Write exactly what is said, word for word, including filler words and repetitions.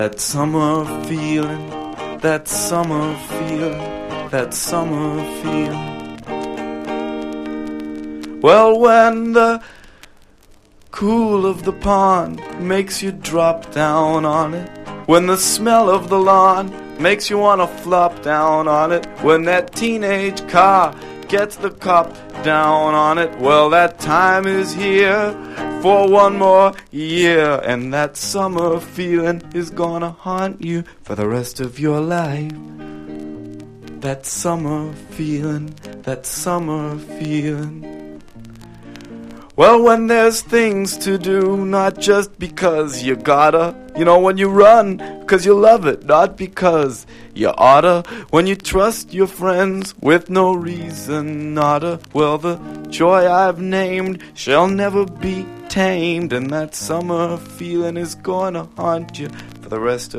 That summer feeling, that summer feeling, that summer feeling. Well, when the cool of the pond makes you drop down on it, when the smell of the lawn makes you wanna flop down on it, when that teenage car gets the cop down on it, well, that time is here for one more year, and that summer feeling is gonna haunt you for the rest of your life. That summer feeling, that summer feeling. Well, when there's things to do, not just because you gotta. You know, when you run, because you love it, not because you oughta. When you trust your friends with no reason nada. Well, the joy I've named shall never be tamed, and that summer feeling is gonna haunt you for the rest of